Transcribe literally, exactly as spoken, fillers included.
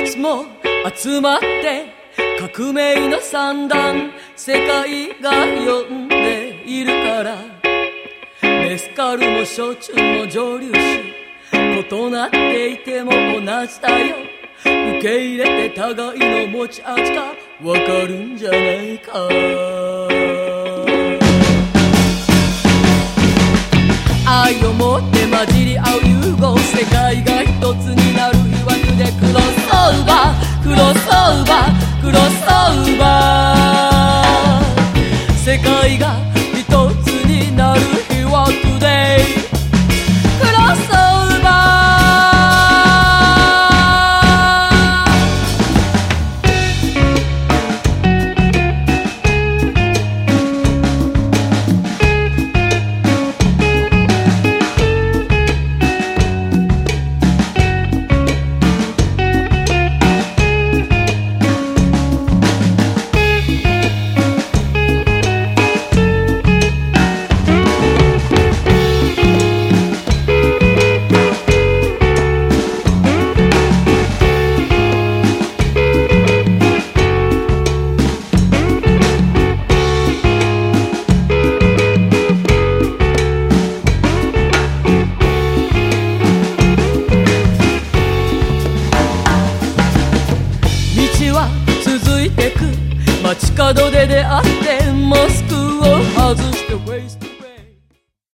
スも集まって革命の三段世界が呼んでいるから、メスカルも焼酎も蒸留酒異なっていても同じだよ。受け入れて互いの持ち味がわかるんじゃないか。愛をもって混じり合